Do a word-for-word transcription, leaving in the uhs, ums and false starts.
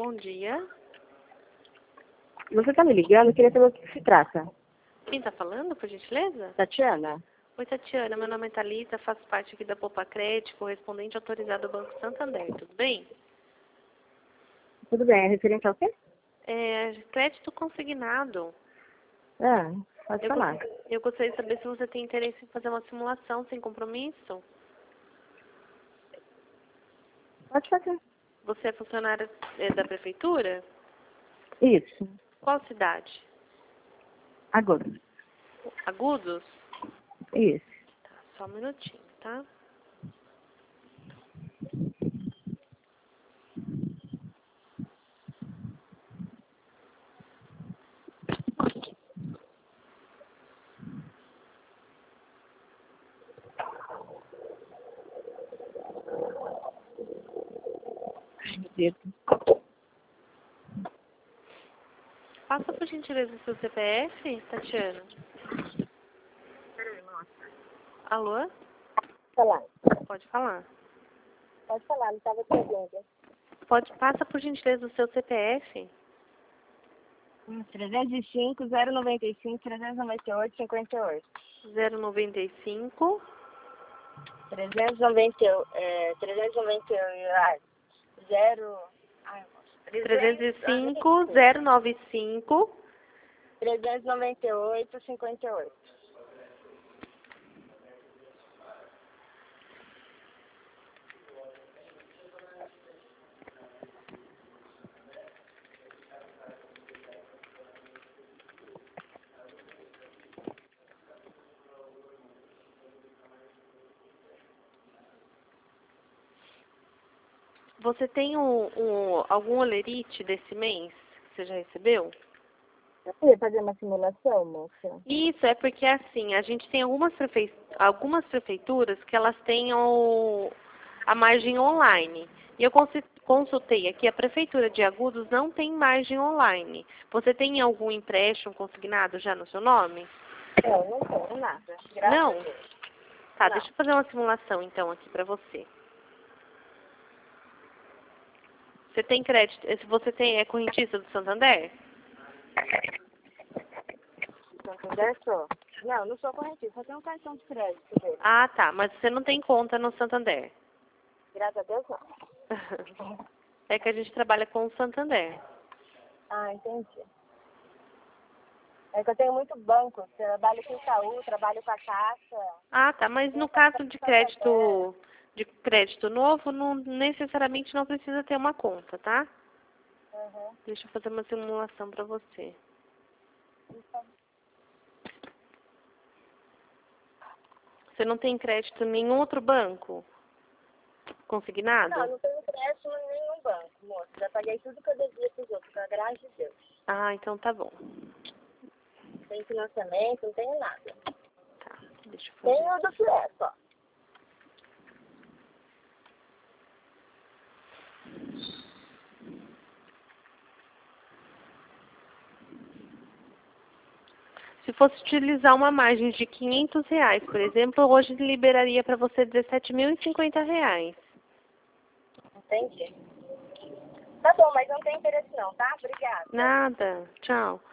Bom dia. Você tá me ligando? Eu queria saber o que se trata. Quem tá falando, por gentileza? Tatiana? Oi, Tatiana. Meu nome é Thalita, faço parte aqui da Poupa Crédito, correspondente autorizado do Banco Santander. Tudo bem? Tudo bem, é referente ao quê? É, crédito consignado. Ah, pode Eu, falar. go- eu gostaria de saber se você tem interesse em fazer uma simulação sem compromisso. Pode fazer. Você é funcionária é, da prefeitura? Isso. Qual cidade? Agora. Agudos? Isso. Tá, só um minutinho, tá? Ai, meu Deus. Passa por gentileza o seu C P F, Tatiana. Alô? Falar. Pode falar. Pode falar, não estava te ouvindo. Pode, passa por gentileza o seu C P F. trezentos e cinco, zero noventa e cinco, trezentos e noventa e oito, cinquenta e oito. zero noventa e cinco. trezentos e noventa e oito, é, trezentos e noventa e oito, ai, zero, ai, moça, trezentos e cinco, zero noventa e cinco. trezentos e noventa e oito, cinquenta e oito. Você tem um, um, algum olerite desse mês que você já recebeu? Eu queria fazer uma simulação, moça. Isso, é porque assim, a gente tem algumas, prefei algumas prefeituras que elas têm o, a margem online. E eu consi- consultei aqui, a prefeitura de Agudos não tem margem online. Você tem algum empréstimo consignado já no seu nome? Não, não tenho nada. Graças Não? a Deus. Tá, Não. deixa eu fazer uma simulação então aqui pra você. Você tem crédito, se você tem, é correntista do Santander? Santander só. Não, não sou correntista, só tenho um cartão de crédito dele. Ah, tá, mas você não tem conta no Santander. Graças a Deus, não. É que a gente trabalha com o Santander. Ah, entendi. É que eu tenho muito banco. Trabalho com Itaú, trabalho com a Caixa. Ah, tá, mas no caso de crédito de crédito novo, não necessariamente não precisa ter uma conta, tá? Uhum. Deixa eu fazer uma simulação pra você. Você não tem crédito em nenhum outro banco consignado? Não, não tenho crédito em nenhum banco, moço. Já paguei tudo que eu devia pros outros, graças a Deus. Ah, então tá bom. Não tenho financiamento, não tenho nada. Tá, deixa eu fazer. Tenho o do Fies, só. Se fosse utilizar uma margem de quinhentos reais, por exemplo, hoje liberaria para você dezessete mil e cinquenta reais. Entendi. Tá bom, mas não tem interesse não, tá? Obrigada. Nada. Tchau.